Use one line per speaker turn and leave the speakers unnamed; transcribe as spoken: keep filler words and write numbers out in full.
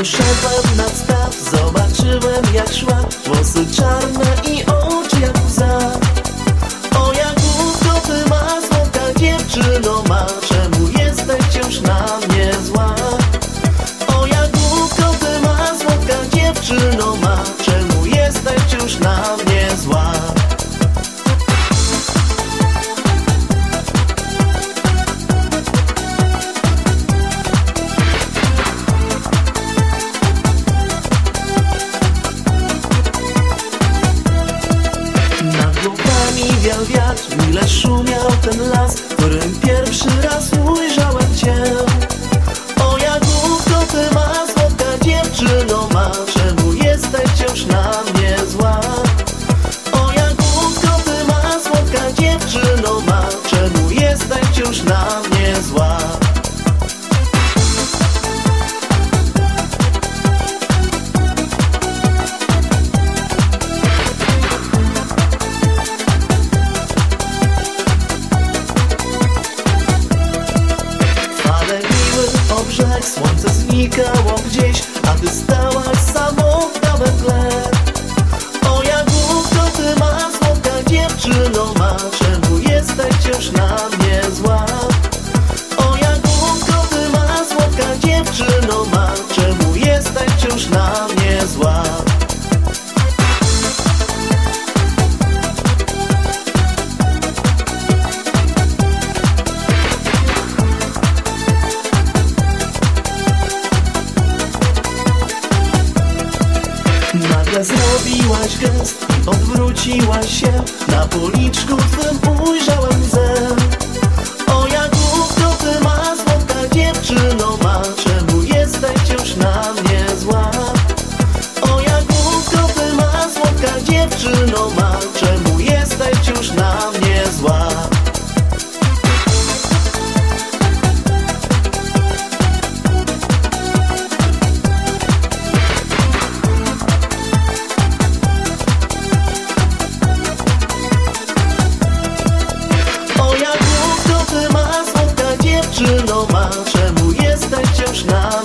Wyszedłem nad staw, zobaczyłem jak szła. Włosy czarne i oczy jak łza. O Jagódko, ty ma słodka dziewczyno ma, czemu jesteś wciąż na mnie zła? O Jagódko, ty ma słodka dziewczyno ma, czemu jesteś wciąż na mnie zła? Wiał wiatr, mile szumiał ten las, w którym pierwszy raz ujrzałem cię. O Jagódko, ty ma słodka dziewczyno ma, czemu jesteś wciąż na mnie zła? O Jagódko, ty ma słodka dziewczyno ma, czemu jesteś wciąż na mnie zła? Brzeg, słońce znikało gdzieś, a ty stałaś samotna we tle. O Jagódko, ty ma słodka dziewczyno ma, czemu jesteś wciąż na mnie zła? O Jagódko, ty ma słodka dziewczyno ma, czemu jesteś wciąż na mnie zła? Nagle zrobiłaś gest i odwróciłaś się, na policzku twym ujrzałem łzę. O Jagódko, ty ma słodka dziewczyno ma, czemu jesteś wciąż na mnie zła? O Jagódko, ty ma słodka dziewczyno ma, czemu jesteś wciąż na mnie zła? Dziewczyno ma, czemu jesteś wciąż na